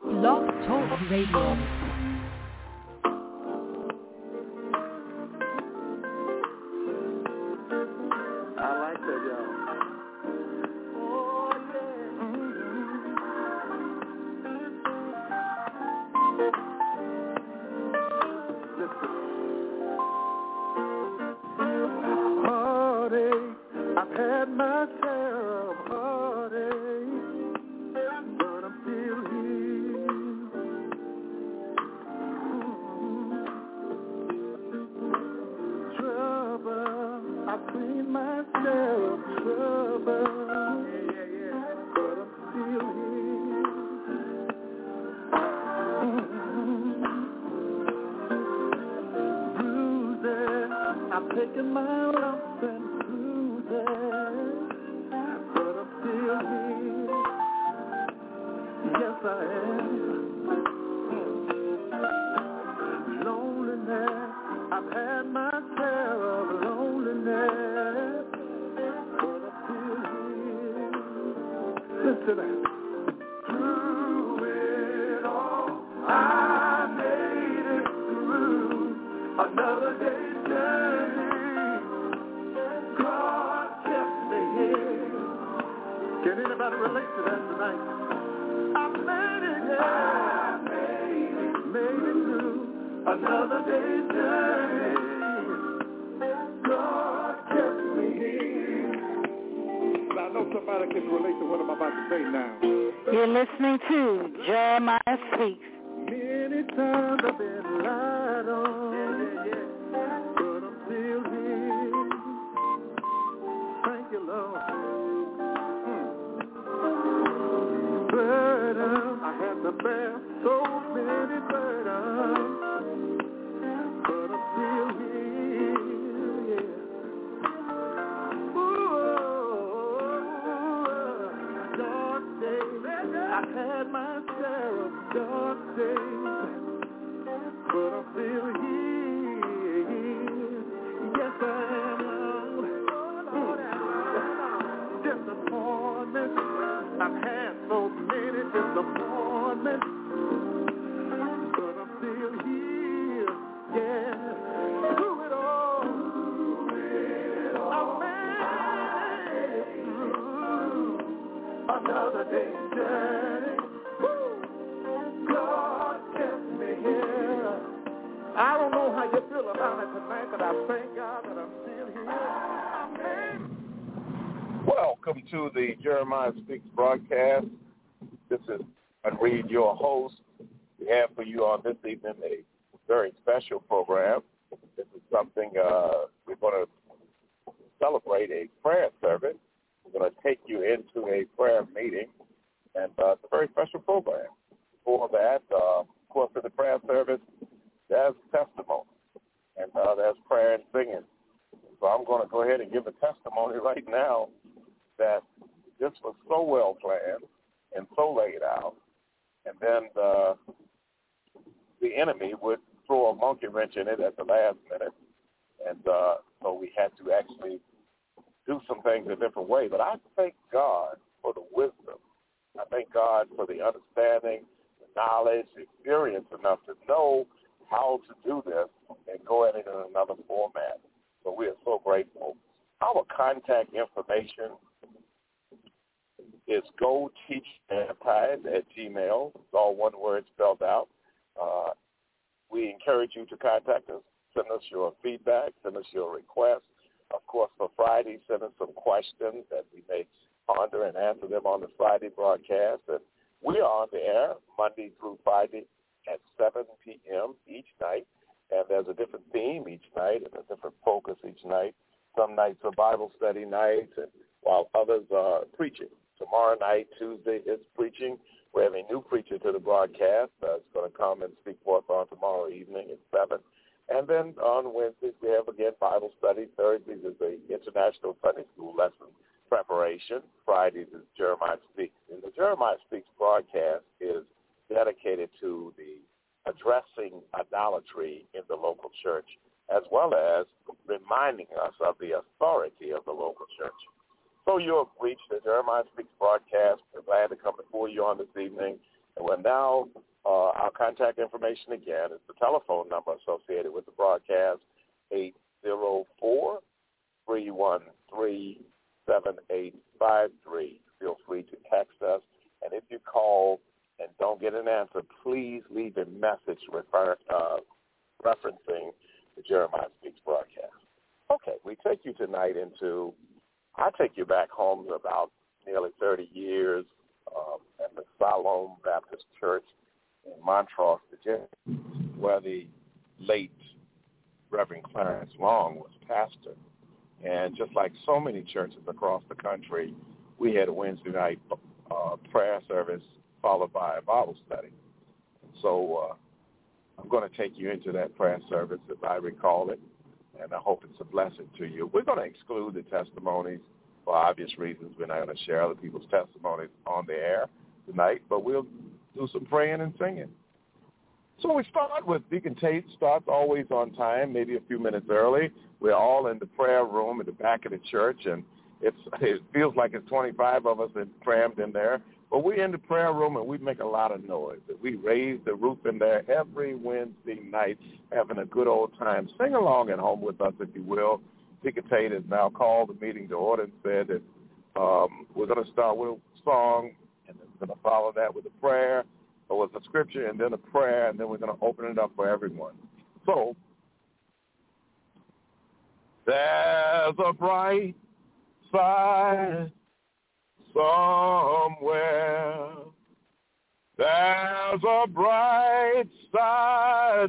Blog Talk Radio. You're listening to Jeremiah Speaks. Many times I've been lied on, but I'm still here. Thank you, Lord. Burden, I had to bear so many burdens, but I'm still here. Dark days, I've had my share of dark days, but I'm still here. Yes, I am. Disappointment, I've had so many disappointments, but I'm still here. Yeah, through it all, I made it through another day's journey. God kept me here. I don't know how you feel about it tonight, but I thank God that I'm still here. Amen. Welcome to the Jeremiah Speaks broadcast. This is Reed, your host. We have for you on this evening a very special program. This is something we're going to celebrate a prayer service. We're going to take you into a prayer meeting, and it's a very special program. Before that, of course, in the prayer service, there's testimony, and there's prayer and singing. So I'm going to go ahead and give a testimony right now that this was so well planned and so laid out, and then the enemy would throw a monkey wrench in it at the last minute, and so we had to actually do some things a different way. But I thank God for the wisdom. I thank God for the understanding, the knowledge, the experience enough to know how to do this and go at it in another format. So we are so grateful. Our contact information is goteachbaptize@gmail. It's all one word spelled out. We encourage you to contact us. Send us your feedback. Send us your requests. Of course, for Friday, send us some questions that we may ponder and answer them on the Friday broadcast. And we are on the air Monday through Friday at 7 p.m. each night. And there's a different theme each night and a different focus each night. Some nights are Bible study nights, and while others are preaching. Tomorrow night, Tuesday, is preaching. We have a new preacher to the broadcast that's going to come and speak forth on tomorrow evening at 7. And then on Wednesdays, we have, again, Bible study. Thursdays is the International Sunday School lesson preparation. Fridays is Jeremiah Speaks. And the Jeremiah Speaks broadcast is dedicated to the addressing idolatry in the local church, as well as reminding us of the authority of the local church. So you have reached the Jeremiah Speaks broadcast. We're glad to come before you on this evening And we're now, our contact information again is the telephone number associated with the broadcast, 804-313-7853. Feel free to text us. And if you call and don't get an answer, please leave a message referencing the Jeremiah Speaks broadcast. Okay, we take you tonight I take you back home to about nearly 30 years at the Siloam Baptist Church in Montrose, Virginia, where the late Reverend Clarence Long was pastor. And just like so many churches across the country, we had a Wednesday night prayer service followed by a Bible study. So I'm going to take you into that prayer service as I recall it, and I hope it's a blessing to you. We're going to exclude the testimonies for obvious reasons. We're not going to share other people's testimonies on the air tonight, but we'll do some praying and singing. So we start with Deacon Tate, starts always on time, maybe a few minutes early. We're all in the prayer room at the back of the church, and it feels like it's 25 of us that crammed in there. But we're in the prayer room, and we make a lot of noise. We raise the roof in there every Wednesday night, having a good old time. Sing along at home with us, if you will. Deacon Tate has now called the meeting to order and said that we're going to start with a song, and then we're going to follow that with a prayer, or with a scripture, and then a prayer, and then we're going to open it up for everyone. So, there's a bright side somewhere. There's a bright side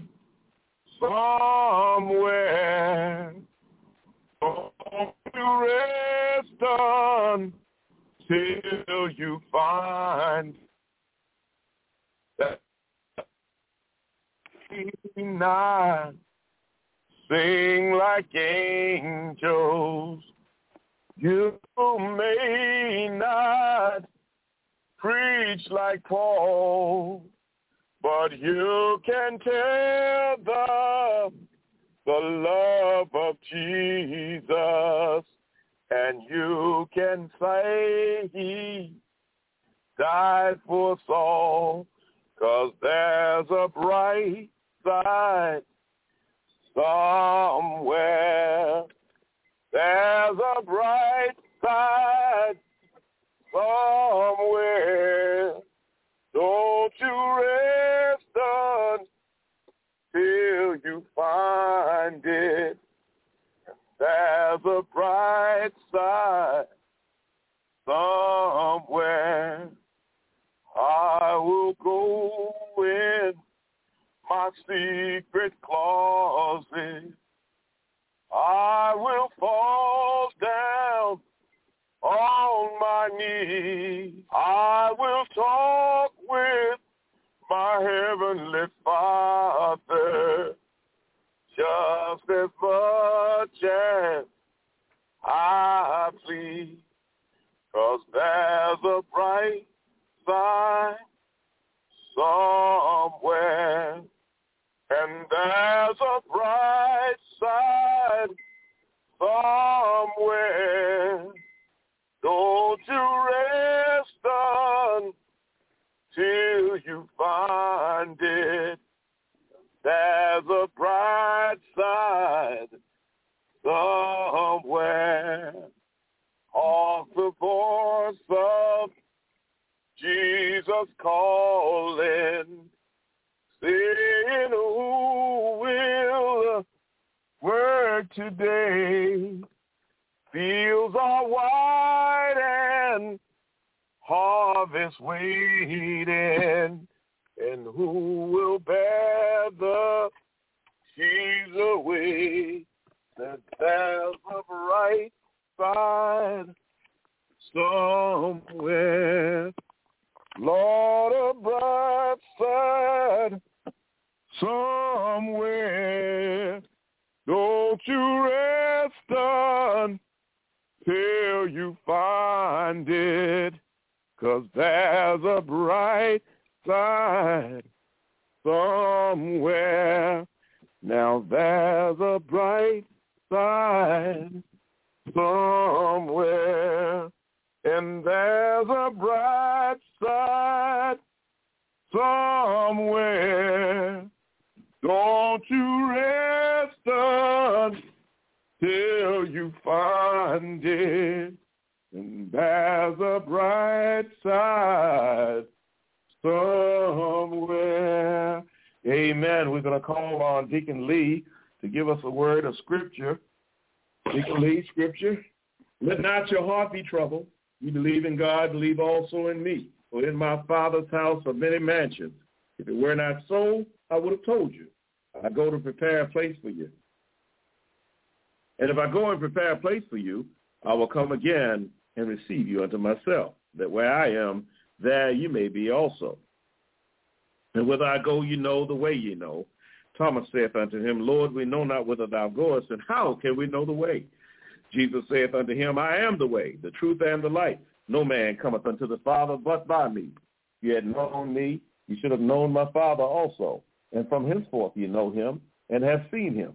somewhere. Don't you rest until you find that. Not sing like angels. You may not preach like Paul, but you can tell the love of Jesus, and you can say he died for us all, 'cause there's a bright side somewhere. There's a bright side somewhere. Don't you rest until you find it. There's a bright side somewhere. I will go in my secret closet. I will fall down on my knees. I will talk with my heavenly Father just as much as I please, 'cause there's a bright side somewhere, and there's a bright side somewhere. Don't you rest until you find it. There's a bright side somewhere. Hark the voice of Jesus calling, saying, who will work today? Fields are wide and harvest waiting, and who will bear the sheaves away? That there's a bright side somewhere. Lord, a bright side somewhere. Don't you rest until you find it, 'cause there's a bright side somewhere. Now there's a bright side somewhere, and there's a bright side somewhere. Don't you rest until you find it. And there's a bright side somewhere. Amen. We're going to call on Deacon Lee to give us a word of scripture. Deacon Lee, scripture. Let not your heart be troubled. You believe in God, believe also in me. For in my Father's house are many mansions. If it were not so, I would have told you. I go to prepare a place for you. And if I go and prepare a place for you, I will come again and receive you unto myself, that where I am, there you may be also. And whither I go, you know the way ye know. Thomas saith unto him, Lord, we know not whither thou goest, and how can we know the way? Jesus saith unto him, I am the way, the truth, and the life. No man cometh unto the Father but by me. If you had known me, you should have known my Father also. And from henceforth ye know him, and have seen him.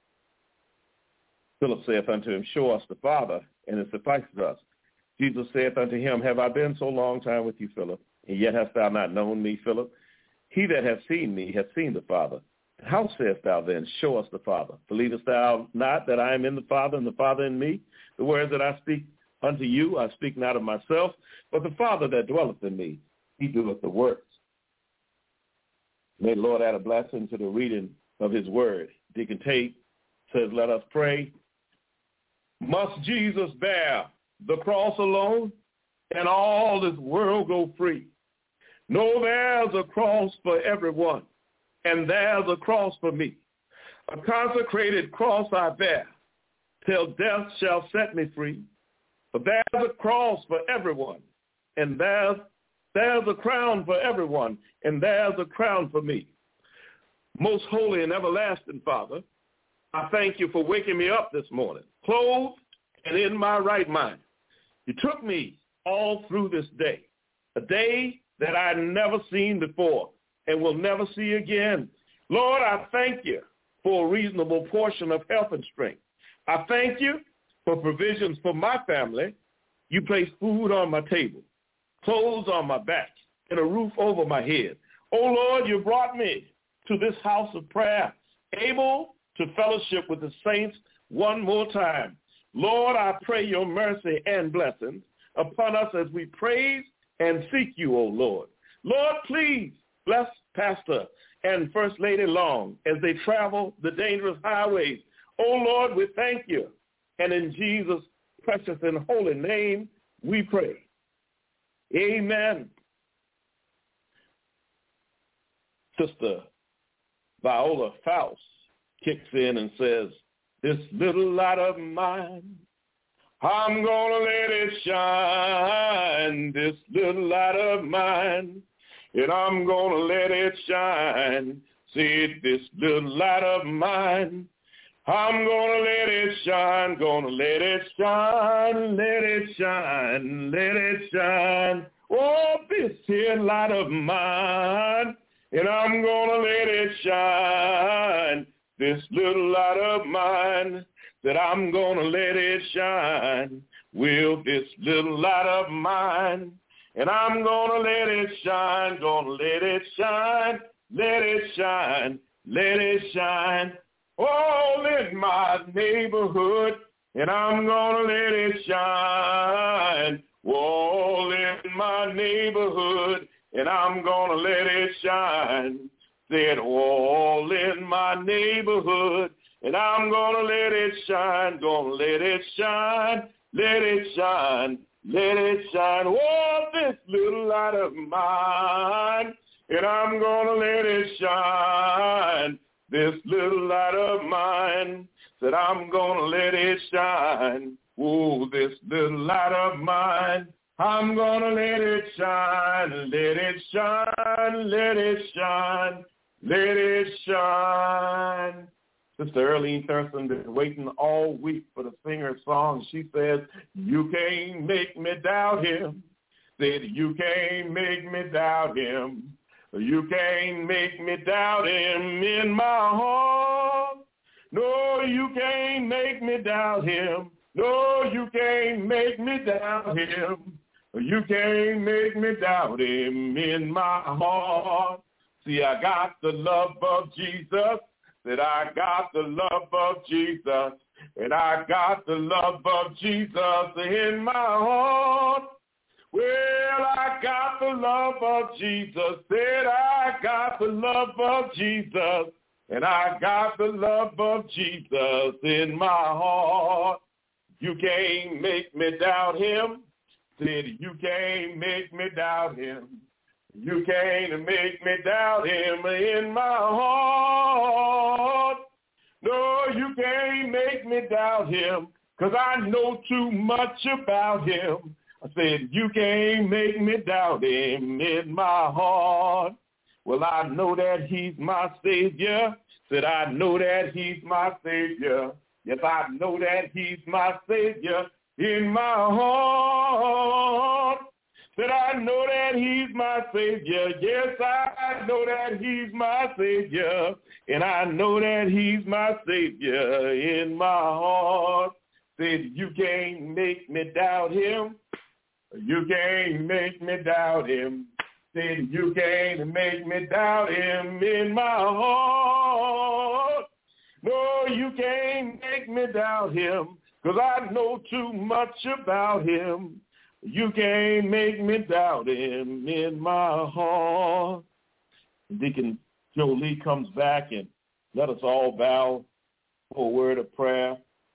Philip saith unto him, Show us the Father, and it sufficeth us. Jesus saith unto him, Have I been so long time with you, Philip, and yet hast thou not known me, Philip? He that hath seen me hath seen the Father. How sayest thou then, Show us the Father? Believest thou not that I am in the Father, and the Father in me? The words that I speak unto you, I speak not of myself, but the Father that dwelleth in me, he doeth the works. May the Lord add a blessing to the reading of his word. Deacon Tate says, let us pray. Must Jesus bear the cross alone and all this world go free? No, there's a cross for everyone, and there's a cross for me. A consecrated cross I bear till death shall set me free. But there's a cross for everyone, and there's a crown for everyone, and there's a crown for me. Most holy and everlasting Father, I thank you for waking me up this morning, clothed and in my right mind. You took me all through this day, a day that I'd never seen before and will never see again. Lord, I thank you for a reasonable portion of health and strength. I thank you for provisions for my family. You placed food on my table, clothes on my back, and a roof over my head. Oh, Lord, you brought me to this house of prayer, able to fellowship with the saints one more time. Lord, I pray your mercy and blessings upon us as we praise and seek you, O Lord. Lord, please bless Pastor and First Lady Long as they travel the dangerous highways. Oh, Lord, we thank you. And in Jesus' precious and holy name, we pray. Amen. Sister Viola Faust kicks in and says, this little light of mine, I'm going to let it shine, this little light of mine, and I'm going to let it shine. See, this little light of mine, I'm going to let it shine, going to let it shine, let it shine, let it shine. Oh, this here light of mine, and I'm going to let it shine. This little light of mine, that I'm going to let it shine. Will this little light of mine, and I'm going to let it shine, going to let it shine, let it shine, let it shine. All in my neighborhood, and I'm going to let it shine. All in my neighborhood, and I'm going to let it shine. Said all in my neighborhood, and I'm going to let it shine, going to let it shine, let it shine, let it shine. Oh, this little light of mine, and I'm going to let it shine. This little light of mine, said I'm going to let it shine. Oh, this little light of mine, I'm going to let it shine, let it shine, let it shine, let it shine. Sister Earlene Thurston been waiting all week for the singer's song. She says, you can't make me doubt him. Said, you can't make me doubt him. You can't make me doubt him in my heart. No, you can't make me doubt him. No, you can't make me doubt him. You can't make me doubt him in my heart. See, I got the love of Jesus. Said I got the love of Jesus. And I got the love of Jesus in my heart. Well, I got the love of Jesus. Said I got the love of Jesus. And I got the love of Jesus in my heart. You can't make me doubt him. Said you can't make me doubt him. You can't make me doubt him in my heart. No, you can't make me doubt him, 'cause I know too much about him. I said, you can't make me doubt him in my heart. Well, I know that he's my Savior. Said, I know that he's my Savior. Yes, I know that he's my Savior in my heart. Said, I know that he's my Savior. Yes, I know that he's my Savior. And I know that he's my Savior in my heart. Said, you can't make me doubt him. You can't make me doubt him. Said, you can't make me doubt him in my heart. No, you can't make me doubt him, 'cause I know too much about him. You can't make me doubt him in my heart. Deacon Joe Lee comes back, and let us all bow for a word of prayer.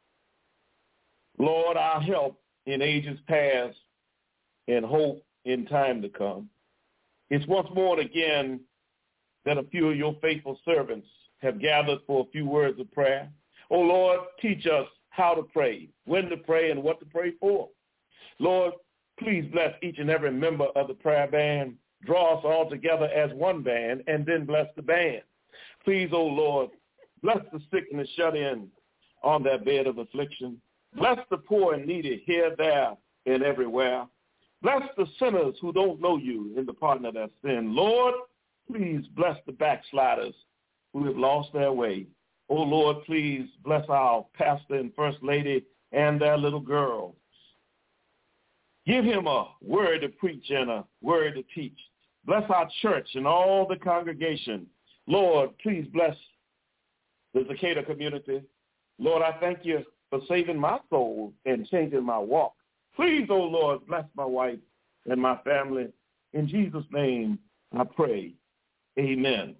Lord, our help in ages past and hope in time to come. It's once more and again that a few of your faithful servants have gathered for a few words of prayer. Oh, Lord, teach us how to pray, when to pray, and what to pray for. Lord, please bless each and every member of the prayer band. Draw us all together as one band, and then bless the band. Please, oh Lord, bless the sick and the shut in on their bed of affliction. Bless the poor and needy here, there, and everywhere. Bless the sinners who don't know you in the pardon of their sin. Lord, please bless the backsliders who have lost their way. Oh, Lord, please bless our pastor and first lady and their little girl. Give him a word to preach and a word to teach. Bless our church and all the congregation. Lord, please bless the Zacata community. Lord, I thank you for saving my soul and changing my walk. Please, oh Lord, bless my wife and my family. In Jesus' name I pray. Amen.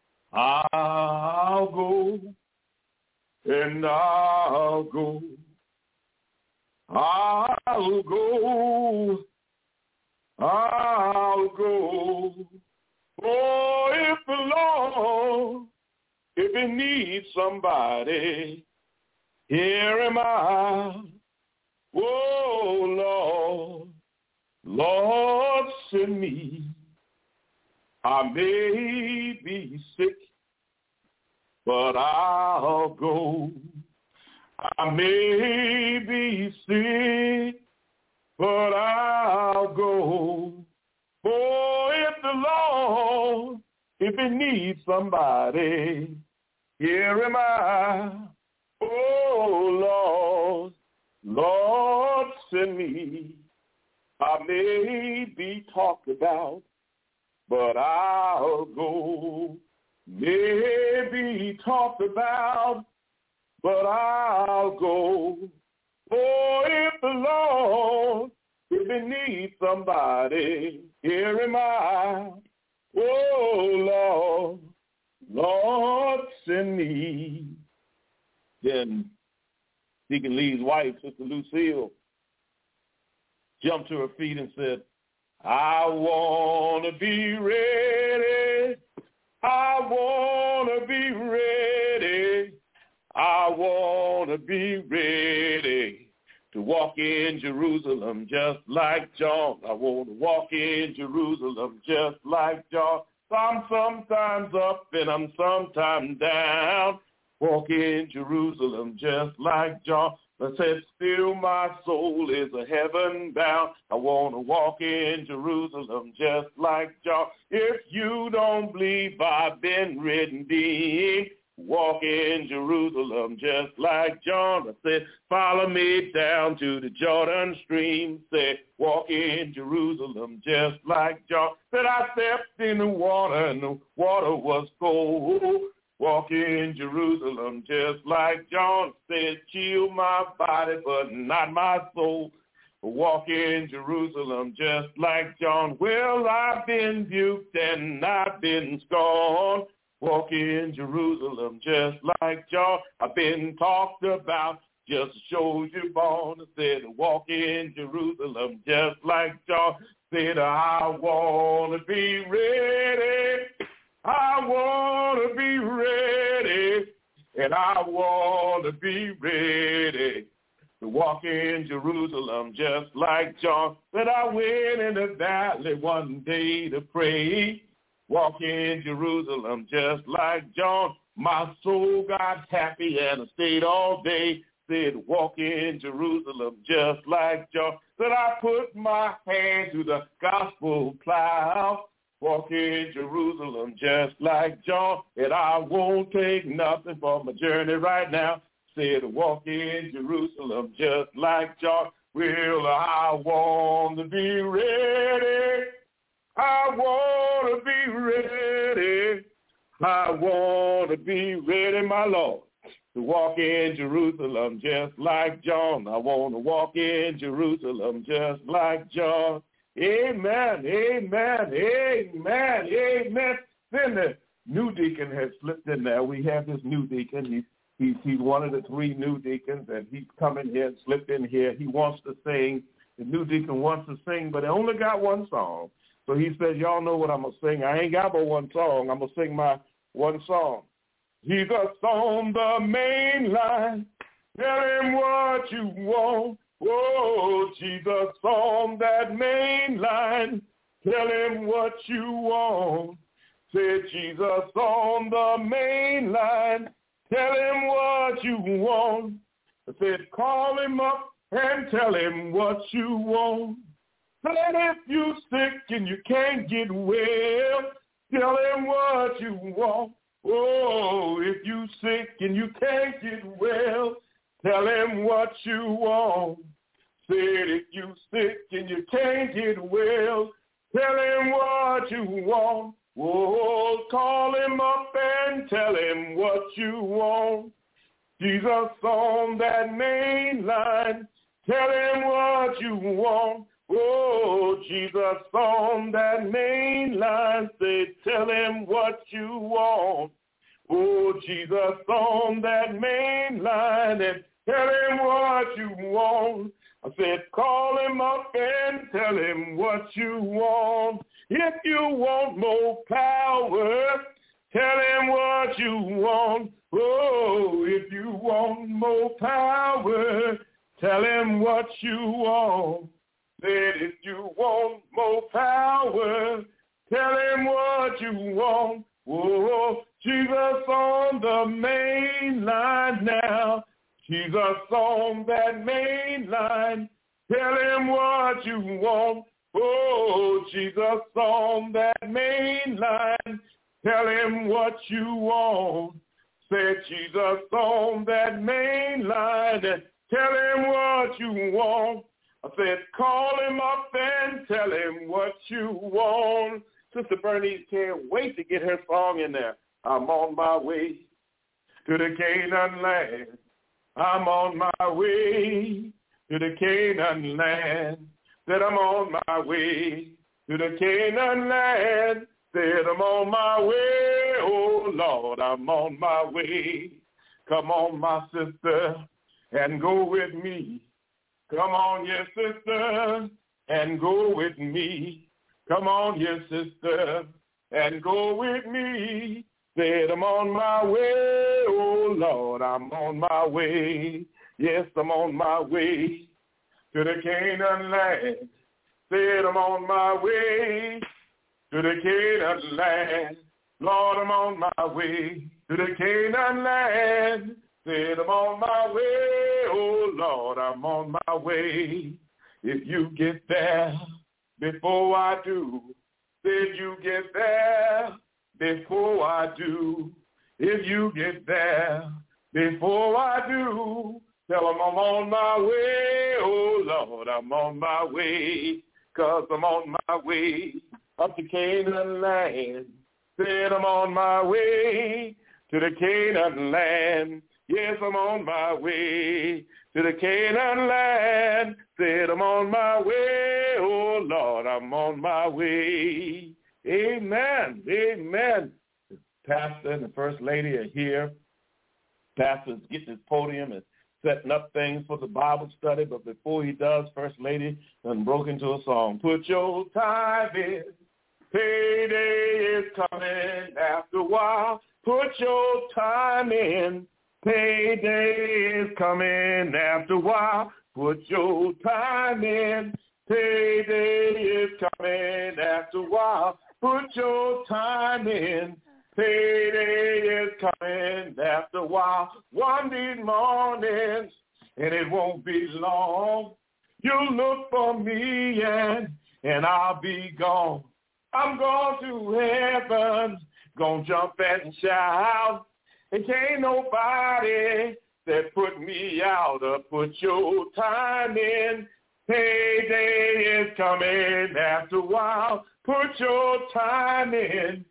I'll go and I'll go. I'll go. I'll go. Oh, if the Lord, if he needs somebody, here am I. Oh, Lord, Lord, send me. I may be sick, but I'll go. I may be sick, but I'll go. Oh, if the Lord, if he needs somebody, here am I. Oh, Lord, Lord, send me. I may be talked about, but I'll go. May be talked about, but I'll go. Oh, if the Lord, if he needs somebody, here am I. Oh, Lord, Lord, send me. Then Deacon Lee's wife, Sister Lucille, jumped to her feet and said, I want to be ready. I want to be ready. I want to be ready to walk in Jerusalem just like John. I want to walk in Jerusalem just like John. I'm sometimes up and I'm sometimes down. Walk in Jerusalem just like John. I said, still my soul is a heaven bound. I want to walk in Jerusalem just like John. If you don't believe I've been redeemed, walk in Jerusalem just like John. I said, follow me down to the Jordan stream. Said, walk in Jerusalem just like John. Said, I stepped in the water and the water was cold. Walk in Jerusalem just like John. Said, chill my body but not my soul. Walk in Jerusalem just like John. Well, I've been buked and I've been scorned. Walk in Jerusalem just like John. I've been talked about just to show you born. I said, walk in Jerusalem just like John. Said, I want to be ready. I want to be ready. And I want to be ready to walk in Jerusalem just like John. Said, I went in the valley one day to pray. Walk in Jerusalem just like John. My soul got happy and I stayed all day. Said, walk in Jerusalem just like John. Said, I put my hand to the gospel plow. Walk in Jerusalem just like John. And I won't take nothing for my journey right now. Said, walk in Jerusalem just like John. Well, I want to be ready. I want to be ready. I want to be ready, my Lord, to walk in Jerusalem just like John. I want to walk in Jerusalem just like John. Amen, amen, amen, amen. Then the new deacon has slipped in there. We have this new deacon. He's one of the three new deacons, and he's come in here and slipped in here. He wants to sing. The new deacon wants to sing, but he only got one song. So he says, y'all know what I'm going to sing. I ain't got but one song. I'm going to sing my one song. Jesus on the main line. Tell him what you want. Oh, Jesus on that main line. Tell him what you want. Say, Jesus on the main line. Tell him what you want. I said, call him up and tell him what you want. Said if you sick and you can't get well, tell him what you want. Oh, if you sick and you can't get well, tell him what you want. Said if you sick and you can't get well, tell him what you want. Oh, call him up and tell him what you want. Jesus on that main line, tell him what you want. Oh, Jesus on that main line, say, tell him what you want. Oh, Jesus on that main line, and tell him what you want. I said, call him up and tell him what you want. If you want more power, tell him what you want. Oh, if you want more power, tell him what you want. Said if you want more power, tell him what you want. Oh, Jesus on the main line now. Jesus on that main line. Tell him what you want. Oh, Jesus on that main line. Tell him what you want. Said Jesus on that main line. Tell him what you want. I said, call him up and tell him what you want. Sister Bernice can't wait to get her song in there. I'm on my way to the Canaan land. I'm on my way to the Canaan land. Said I'm on my way to the Canaan land. Said I'm on my way, oh Lord, I'm on my way. Come on, my sister, and go with me. Come on, yes, sister, and go with me. Come on, yes, sister, and go with me. Said I'm on my way, oh Lord, I'm on my way. Yes, I'm on my way to the Canaan land. Said I'm on my way to the Canaan land. Lord, I'm on my way to the Canaan land. Said I'm on my way, oh Lord, I'm on my way. If you get there before I do, said you get there before I do. if you get there before I do, tell them I'm on my way. Oh, Lord, I'm on my way, 'cause I'm on my way up to Canaan land. Said I'm on my way to the Canaan land. Yes, I'm on my way to the Canaan land. Said I'm on my way. Oh, Lord, I'm on my way. Amen. Amen. The pastor and the first lady are here. Pastor's getting his podium and setting up things for the Bible study. But before he does, First Lady done broke into a song. Put your tithe in. Payday is coming after a while. Put your time in. Payday is coming after a while. Put your time in. Payday is coming after a while. Put your time in. Payday is coming after a while. One these mornings, and it won't be long. You look for me and I'll be gone. I'm going to heaven, gonna jump and shout. And can't nobody that put me out or put your time in. Payday is coming after a while. Put your time in.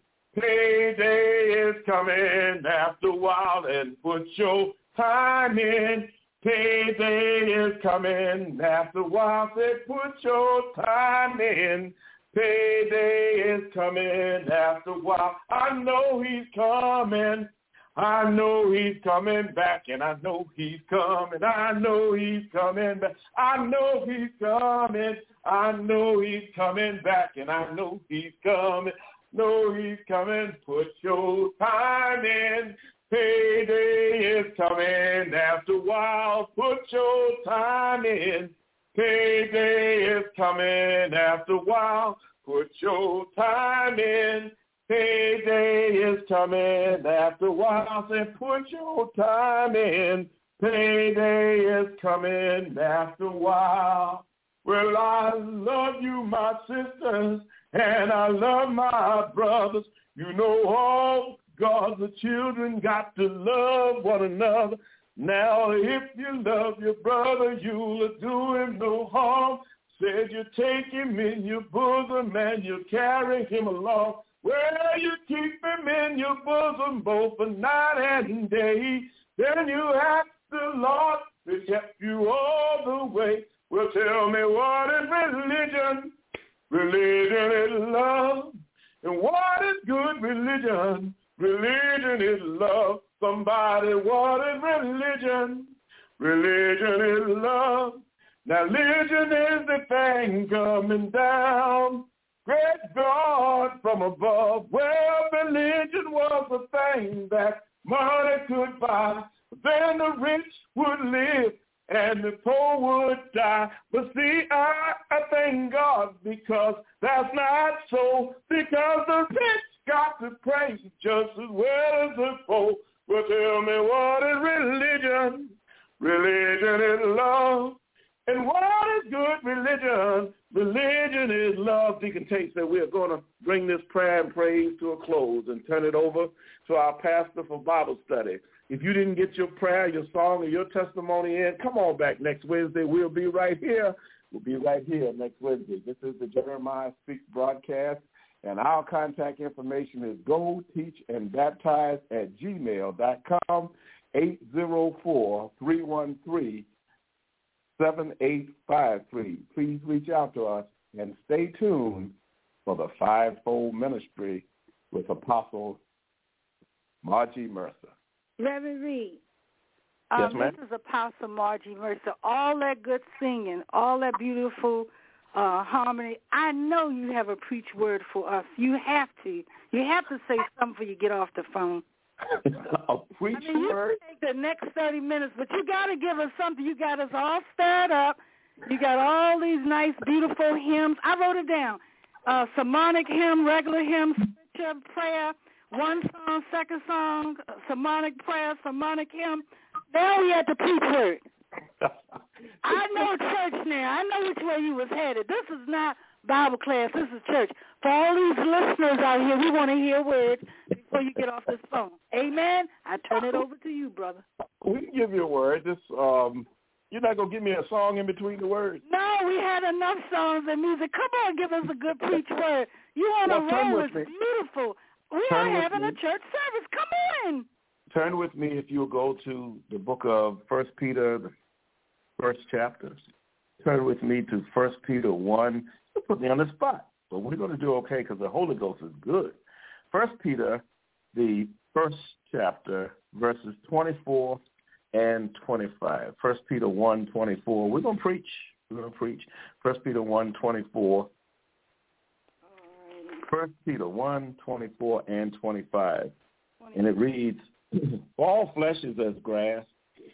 Payday is coming after a while, and put your time in. Payday is coming after a while. Say, put your time in. Payday is coming after a while. I know he's coming. I know he's coming back, and I know he's coming. I know he's coming back. I know he's coming. I know he's coming back, and I know he's coming. No, he's coming. Put your time in. Payday is coming after a while. Put your time in. Payday is coming after a while. Put your time in. Payday is coming after a while. Say, put your time in. Payday is coming after a while. Well, I love you, my sisters, and I love my brothers. You know all God's children got to love one another. Now, if you love your brother, you'll do him no harm. Said you take him in your bosom and you carry him along. Well, you keep him in your bosom both the night and day. Then you ask the Lord to keep you all the way. Well, tell me, what is religion? Religion is love. And what is good religion? Religion is love. Somebody, what is religion? Religion is love. Now, religion is the thing coming down. Great God from above. Well, religion was the thing that money could buy. Then the rich would live and the poor would die. But see, I thank God, because that's not so. Because the rich got to pray just as well as the poor. Well, tell me, what is religion? Religion is love. And what is good religion? Religion is love. Deacon Tate said we're going to bring this prayer and praise to a close and turn it over to our pastor for Bible study. If you didn't get your prayer, your song, or your testimony in, come on back next Wednesday. We'll be right here. We'll be right here next Wednesday. This is the Jeremiah Speaks broadcast, and our contact information is goteachandbaptize@gmail.com, 804-313-7853. Please reach out to us and stay tuned for the Fivefold Ministry with Apostle Margie Mercer. Reverend Reed, Yes, ma'am. This is Apostle Margie Mercer. All that good singing, all that beautiful harmony, I know you have a preach word for us. You have to. You have to say something before you get off the phone. A preach word? You can take the next 30 minutes, but you got to give us something. You got us all stirred up. You got all these nice, beautiful hymns. I wrote it down. Sermonic hymn, regular hymn, scripture, prayer, one song, second song, sermonic prayer, sermonic hymn. Now we at the preach word. I know church now. I know which way you was headed. This is not Bible class. This is church. For all these listeners out here, we want to hear words before you get off this phone. Amen? I turn it over to you, brother. We can give you a word. This, you're not going to give me a song in between the words? No, we had enough songs and music. Come on, give us a good preach word. You on a roll. It's beautiful. We are having a church service. Come on. Turn with me, if you'll go to the book of 1 Peter, the first chapter. Turn with me to 1 Peter 1. You put me on the spot, but we're going to do okay because the Holy Ghost is good. 1 Peter, the first chapter, verses 24 and 25. 1 Peter 1, 24. We're going to preach. 1 Peter 1, 24. 1 Peter 1, 24 and 25. And it reads, all flesh is as grass,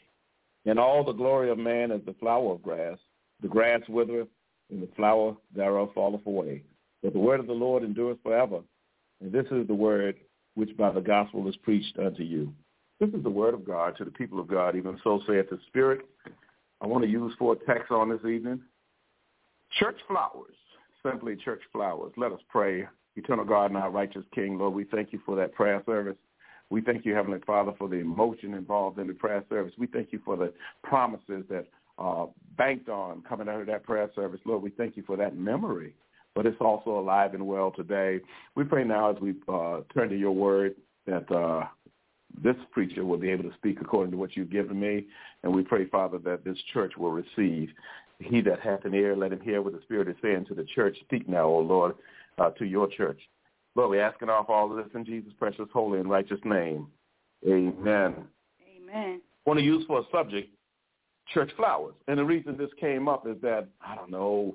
and all the glory of man as the flower of grass. The grass withereth, and the flower thereof falleth away. But the word of the Lord endureth forever. And this is the word which by the gospel is preached unto you. This is the word of God to the people of God. Even so saith the Spirit. I want to use 4 texts on this evening. Church flowers, simply church flowers. Let us pray. Eternal God and our righteous King, Lord, we thank you for that prayer service. We thank you, Heavenly Father, for the emotion involved in the prayer service. We thank you for the promises that banked on coming out of that prayer service. Lord, we thank you for that memory, but it's also alive and well today. We pray now as we turn to your word that this preacher will be able to speak according to what you've given me, and we pray, Father, that this church will receive. He that hath an ear, let him hear what the Spirit is saying to the church. Speak now, O Lord, to your church. Lord, we're asking off all of this in Jesus' precious, holy, and righteous name. Amen. Amen. I want to use for a subject church flowers. And the reason this came up is that, I don't know,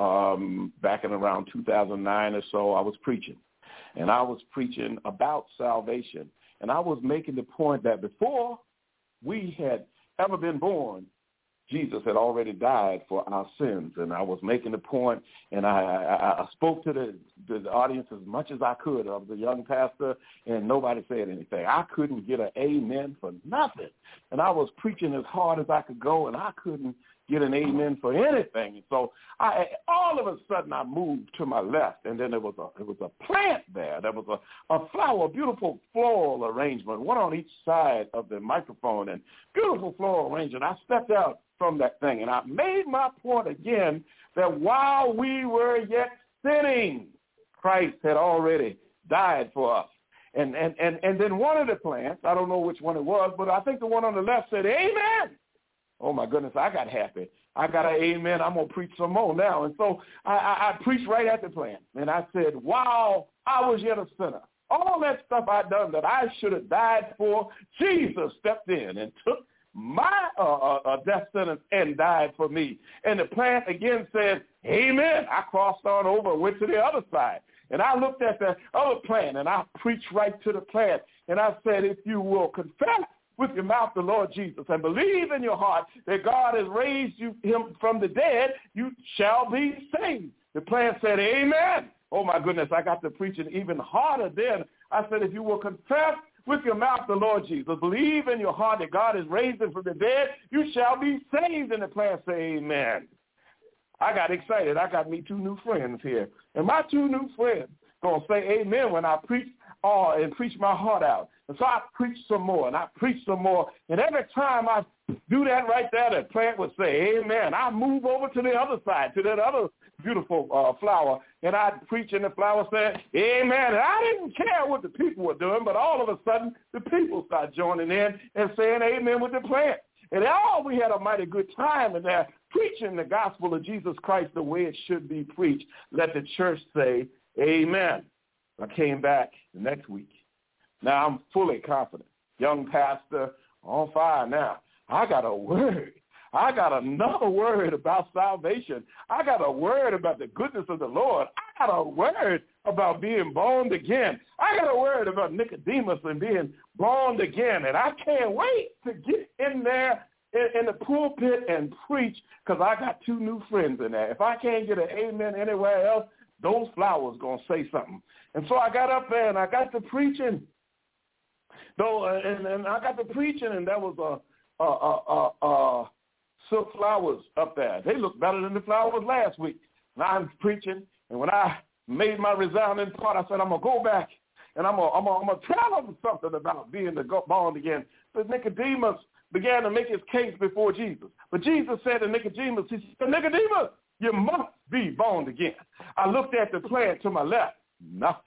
back in around 2009 or so, I was preaching. And I was preaching about salvation. And I was making the point that before we had ever been born, Jesus had already died for our sins. And I was making the point, and I spoke to the audience as much as I could. I was a young pastor, and nobody said anything. I couldn't get an amen for nothing. And I was preaching as hard as I could go, and I couldn't get an amen for anything. And so all of a sudden I moved to my left, and then there was a plant there. There was a flower, a beautiful floral arrangement, one on each side of the microphone, and beautiful floral arrangement. I stepped out from that thing, and I made my point again that while we were yet sinning, Christ had already died for us. And then one of the plants, I don't know which one it was, but I think the one on the left said, amen. Oh, my goodness, I got happy. I got an amen. I'm going to preach some more now. And so I preached right at the plant, and I said, while I was yet a sinner, all that stuff I'd done that I should have died for, Jesus stepped in and took my death sentence and died for me. And the plant again said, amen. I crossed on over, went to the other side. And I looked at the other plant, and I preached right to the plant. And I said, if you will confess with your mouth the Lord Jesus and believe in your heart that God has raised him from the dead, you shall be saved. The plant said, amen. Oh, my goodness, I got to preaching even harder then. I said, if you will confess with your mouth the Lord Jesus, believe in your heart that God has raised him from the dead, you shall be saved. And the plant said, amen. I got excited. I got me 2 new friends here. And my 2 new friends going to say amen when I preach and preach my heart out. And so I preach some more, and I preach some more. And every time I do that right there, the plant would say, amen. I move over to the other side, to that other beautiful flower, and I'd preach, and the flower said, amen. And I didn't care what the people were doing, but all of a sudden, the people started joining in and saying amen with the plant. And we had a mighty good time in there preaching the gospel of Jesus Christ the way it should be preached. Let the church say amen. I came back the next week. Now I'm fully confident. Young pastor, on fire now. I got a word. I got another word about salvation. I got a word about the goodness of the Lord. I got a word about being born again. I got a word about Nicodemus and being born again. And I can't wait to get in there in the pulpit and preach because I got 2 new friends in there. If I can't get an amen anywhere else, those flowers going to say something. And so I got up there and I got to preaching. And I got to preaching, and there was silk flowers up there. They looked better than the flowers last week. And I'm preaching, And when I made my resounding part, I said, I'm going to go back and I'm going to tell them something about being born again. So Nicodemus began to make his case before Jesus. But Jesus said to Nicodemus, he said, Nicodemus, you must be born again. I looked at the plant to my left, nothing.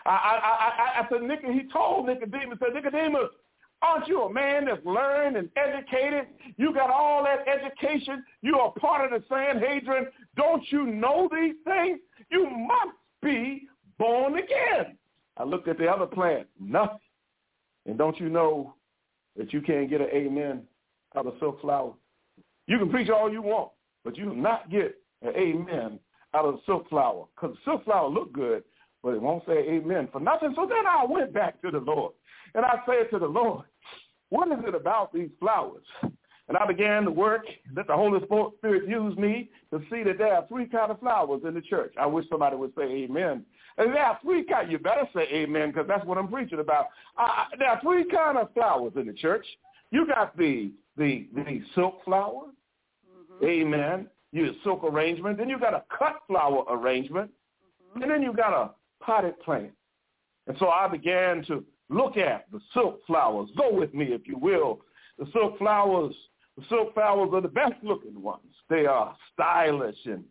I said, he told Nicodemus, said, Nicodemus, aren't you a man that's learned and educated? You got all that education. You are part of the Sanhedrin. Don't you know these things? You must be born again. I looked at the other plant, nothing. And don't you know that you can't get an amen out of silk flower? You can preach all you want, but you will not get an amen out of the silk flower, because silk flower look good, but it won't say amen for nothing. So then I went back to the Lord, and I said to the Lord, what is it about these flowers? And I began to work, let the Holy Spirit use me to see that there are three kinds of flowers in the church. I wish somebody would say amen. And there are three kinds. You better say amen, because that's what I'm preaching about. There are three kinds of flowers in the church. You got the silk flower, amen. You silk arrangement. Then you got a cut flower arrangement. And then you got a potted plant. And so I began to look at the silk flowers. Go with me, if you will. The silk flowers are the best looking ones. They are stylish, and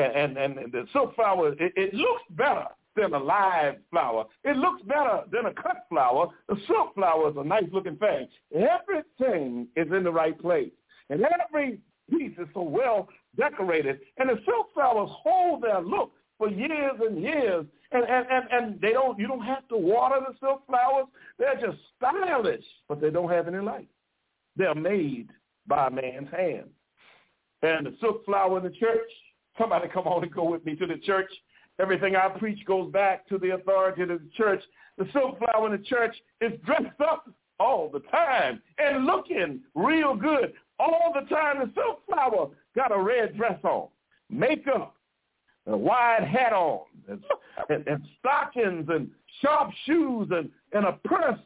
the silk flower, it looks better than a live flower. It looks better than a cut flower. The silk flower is a nice looking thing. Everything is in the right place, and every piece is so well decorated. And the silk flowers hold their look for years and years. And you don't have to water the silk flowers. They're just stylish, but they don't have any life. They're made by man's hand. And the silk flower in the church, somebody come on and go with me to the church. Everything I preach goes back to the authority of the church. The silk flower in the church is dressed up all the time and looking real good all the time. The silk flower got a red dress on, makeup, a wide hat on, and stockings and sharp shoes and a purse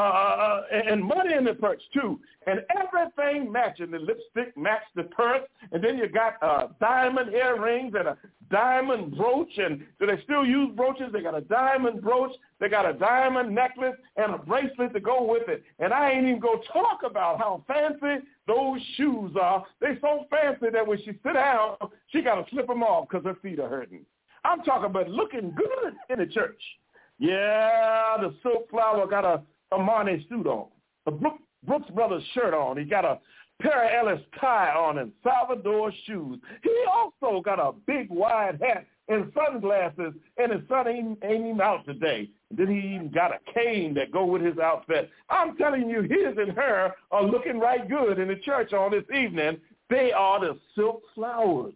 and money in the purse too. And everything matching. The lipstick matched the purse. And then you got diamond earrings and a diamond brooch. And do they still use brooches? They got a diamond brooch. They got a diamond necklace and a bracelet to go with it. And I ain't even going to talk about how fancy those shoes are. They're so fancy that when she sit down, she got to slip them off because her feet are hurting. I'm talking about looking good in the church. Yeah, the silk flower got a Armani suit on, a Brooks Brothers shirt on. He got a Perry Ellis tie on and Salvador shoes. He also got a big wide hat and sunglasses, and his son ain't even out today. And then he even got a cane that go with his outfit. I'm telling you, his and her are looking right good in the church on this evening. They are the silk flowers.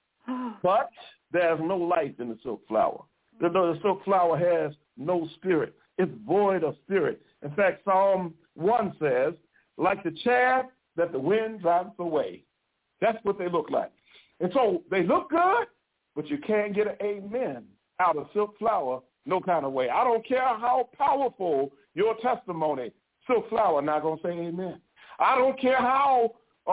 But there's no life in the silk flower. The silk flower has no spirit. It's void of spirit. In fact, Psalm 1 says, like the chaff that the wind drives away. That's what they look like. And so they look good, but you can't get an amen out of silk flower no kind of way. I don't care how powerful your testimony, silk flower not going to say amen. I don't care how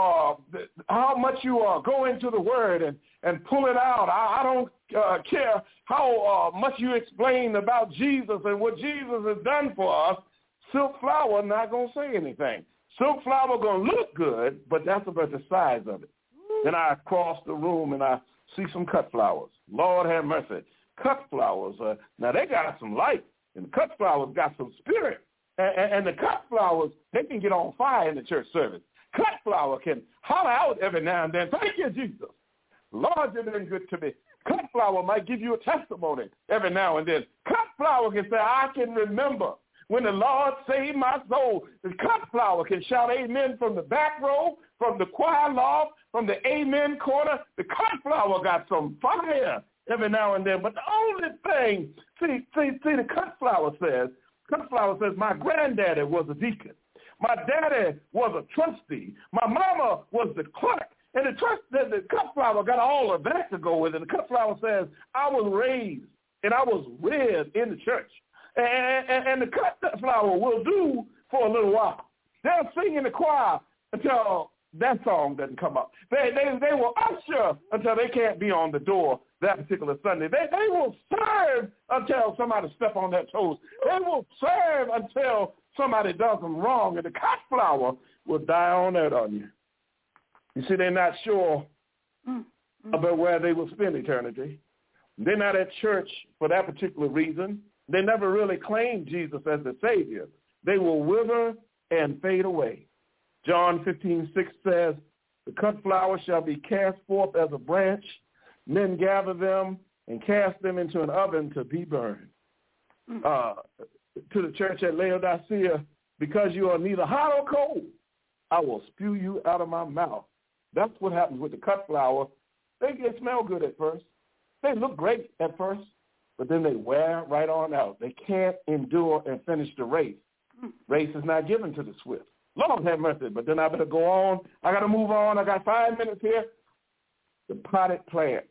much you go into the word and pull it out. I don't care how much you explain about Jesus and what Jesus has done for us. Silk flower not going to say anything. Silk flower going to look good, but that's about the size of it. Then I cross the room and I see some cut flowers. Lord have mercy. Cut flowers, now they got some life, and the cut flowers got some spirit. And the cut flowers, they can get on fire in the church service. Cut flower can holler out every now and then, thank you, Jesus. Lord, you've been good to me. Cut flower might give you a testimony every now and then. Cut flower can say, I can remember when the Lord saved my soul. The cut flower can shout amen from the back row, from the choir loft, from the amen corner. The cut flower got some fire every now and then. But the only thing, see, the cut flower says, my granddaddy was a deacon. My daddy was a trustee. My mama was the clerk. And the cut flower got all of that to go with it. The cut flower says, I was raised and I was reared in the church. And the cut flower will do for a little while. They'll sing in the choir until that song doesn't come up. They will usher until they can't be on the door. that particular Sunday. They will serve until somebody step on their toes. They will serve until somebody does them wrong, and the cauliflower will die on that on you. You see, they're not sure about where they will spend eternity. They're not at church for that particular reason. They never really claimed Jesus as the Savior. They will wither and fade away. John 15:6 says, the cut flower shall be cast forth as a branch. Men gather them and cast them into an oven to be burned. To the church at Laodicea, because you are neither hot or cold, I will spew you out of my mouth. That's what happens with the cut flower. They smell good at first. They look great at first, but then they wear right on out. They can't endure and finish the race. Race is not given to the swift. Lord have mercy, but then I better go on. I got to move on. I got 5 minutes here. The potted plant.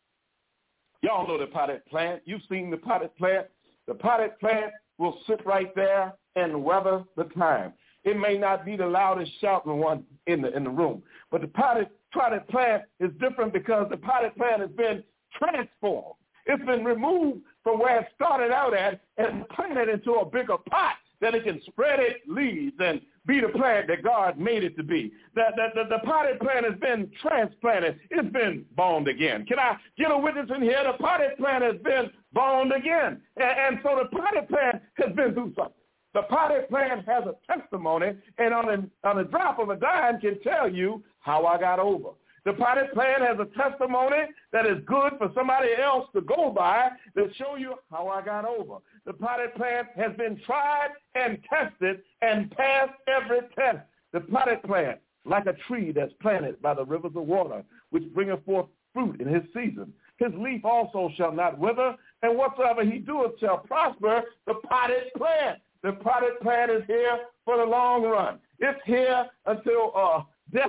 Y'all know the potted plant. You've seen the potted plant. The potted plant will sit right there and weather the time. It may not be the loudest shouting one in the room, but the potted plant is different because the potted plant has been transformed. It's been removed from where it started out at and planted into a bigger pot that it can spread its leaves and be the plant that God made it to be. The potted plant has been transplanted. It's been born again. Can I get a witness in here? The potted plant has been born again. And so the potted plant has been through something. The potted plant has a testimony, and on a drop of a dime can tell you how I got over. The potted plant has a testimony that is good for somebody else to go by to show you how I got over. The potted plant has been tried and tested and passed every test. The potted plant, like a tree that's planted by the rivers of water, which bringeth forth fruit in his season. His leaf also shall not wither, and whatsoever he doeth shall prosper. The potted plant. The potted plant is here for the long run. It's here until death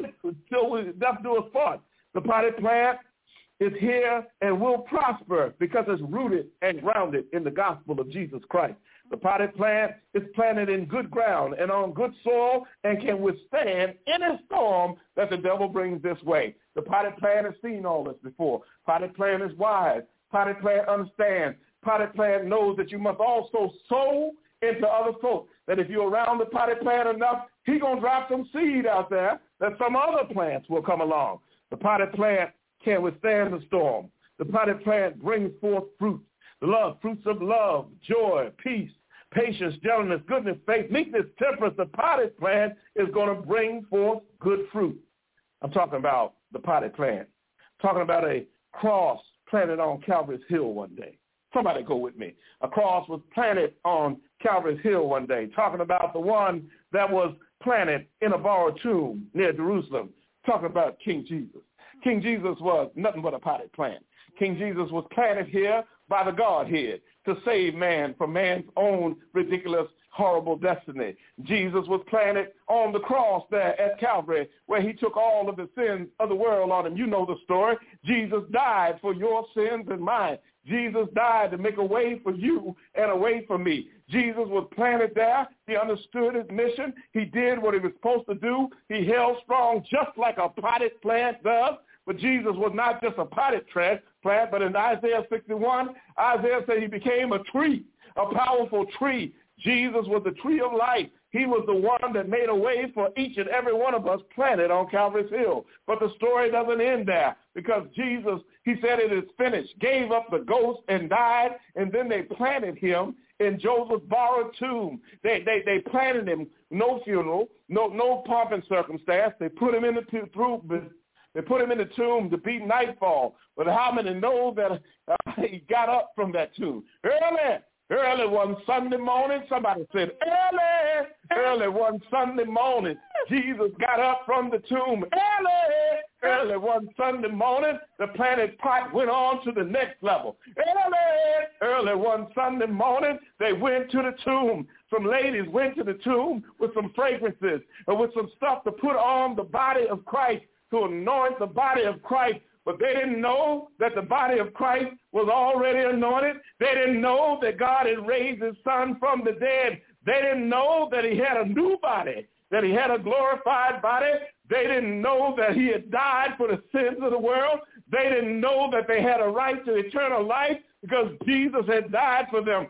do us part. The potted plant is here and will prosper because it's rooted and grounded in the gospel of Jesus Christ. The potted plant is planted in good ground and on good soil and can withstand any storm that the devil brings this way. The potted plant has seen all this before. Potted plant is wise. Potted plant understands. Potted plant knows that you must also sow into other folks. That if you're around the potted plant enough, he's going to drop some seed out there that some other plants will come along. The potted plant can withstand the storm. The potted plant brings forth fruit. Fruits of love, joy, peace, patience, gentleness, goodness, faith, meekness, temperance. The potted plant is going to bring forth good fruit. I'm talking about the potted plant. I'm talking about a cross planted on Calvary's Hill one day. Somebody go with me. A cross was planted on Calvary's Hill one day, talking about the one that was planted in a borrowed tomb near Jerusalem, talking about King Jesus. King Jesus was nothing but a potted plant. King Jesus was planted here by the Godhead to save man from man's own ridiculous, horrible destiny. Jesus was planted on the cross there at Calvary where he took all of the sins of the world on him. You know the story. Jesus died for your sins and mine. Jesus died to make a way for you and a way for me. Jesus was planted there. He understood his mission. He did what he was supposed to do. He held strong just like a potted plant does. But Jesus was not just a potted plant, but in Isaiah 61, Isaiah said he became a tree, a powerful tree. Jesus was the tree of life. He was the one that made a way for each and every one of us planted on Calvary's Hill. But the story doesn't end there because Jesus, he said it is finished, gave up the ghost and died, and then they planted him in Joseph's borrowed tomb. They planted him, no funeral, no pomp and circumstance. They put him in the tomb. They put him in the tomb to beat nightfall. But how many know that he got up from that tomb? Early one Sunday morning, somebody said, early one Sunday morning, Jesus got up from the tomb. Early one Sunday morning, the planted pot went on to the next level. Early one Sunday morning, they went to the tomb. Some ladies went to the tomb with some fragrances and with some stuff to put on the body of Christ, to anoint the body of Christ. But they didn't know that the body of Christ was already anointed. They didn't know that God had raised his son from the dead. They didn't know that he had a new body, that he had a glorified body. They didn't know that he had died for the sins of the world. They didn't know that they had a right to eternal life because Jesus had died for them.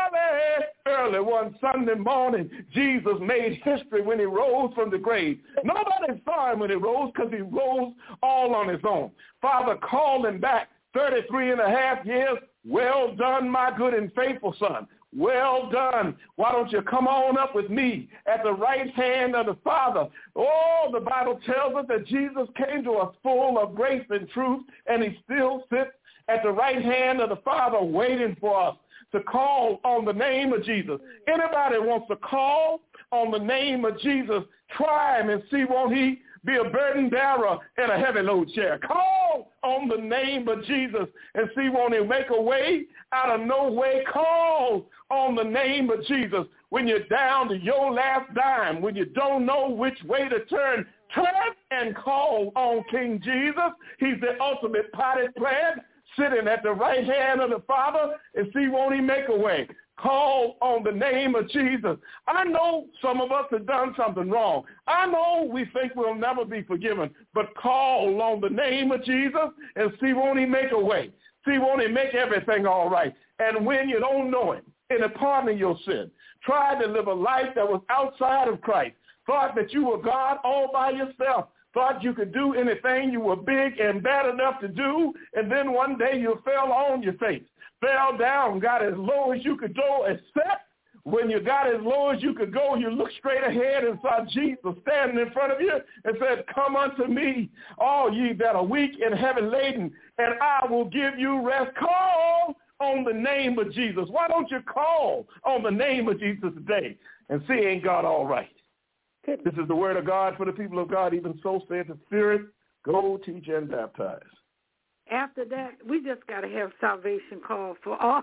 Early one Sunday morning, Jesus made history when he rose from the grave. Nobody saw him when he rose because he rose all on his own. Father called him back 33 and a half years. Well done, my good and faithful son. Well done. Why don't you come on up with me at the right hand of the Father? Oh, the Bible tells us that Jesus came to us full of grace and truth, and he still sits at the right hand of the Father waiting for us to call on the name of Jesus. Anybody wants to call on the name of Jesus, try him and see, won't he be a burden bearer in a heavy load chair? Call on the name of Jesus and see, won't he make a way out of no way? Call on the name of Jesus when you're down to your last dime, when you don't know which way to turn. Turn and call on King Jesus. He's the ultimate potted plant, sitting at the right hand of the Father, and see, won't he make a way? Call on the name of Jesus. I know some of us have done something wrong. I know we think we'll never be forgiven, but call on the name of Jesus and see, won't he make a way? See, won't he make everything all right? And when you don't know him, in the pardon of your sin, try to live a life that was outside of Christ, thought that you were God all by yourself, thought you could do anything, you were big and bad enough to do, and then one day you fell on your face, fell down, got as low as you could go, except when you got as low as you could go, you looked straight ahead and saw Jesus standing in front of you and said, come unto me, all ye that are weak and heavy laden, and I will give you rest. Call on the name of Jesus. Why don't you call on the name of Jesus today and see, ain't God all right? This is the word of God for the people of God. Even so said the Spirit, go teach and baptize. After that, we just got to have salvation call for all.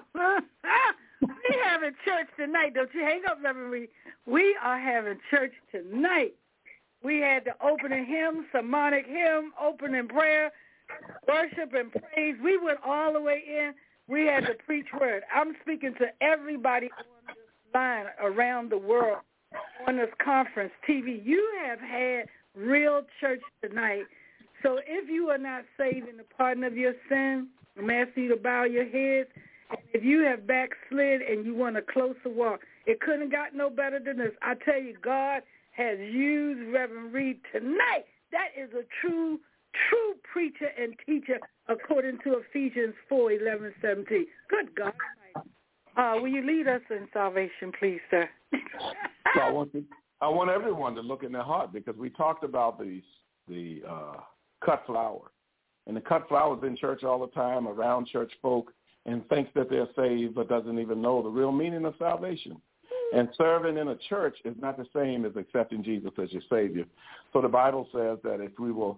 We having church tonight. Don't you hang up, Reverend Reed. We are having church tonight. We had the opening hymn, sermonic hymn, opening prayer, worship and praise. We went all the way in. We had to preach word. I'm speaking to everybody on this line around the world on this conference TV. You have had real church tonight. So if you are not saved in the pardon of your sin, I'm asking you to bow your heads. And if you have backslid and you want a closer walk, it couldn't have got no better than this. I tell you, God has used Reverend Reed tonight. That is a true preacher and teacher according to Ephesians 4:11-17. Good God. Will you lead us in salvation, please, sir? So I want everyone to look in their heart, because we talked about the cut flower. And the cut flower's in church all the time, around church folk, and thinks that they're saved but doesn't even know the real meaning of salvation. And serving in a church is not the same as accepting Jesus as your Savior. So the Bible says that if we will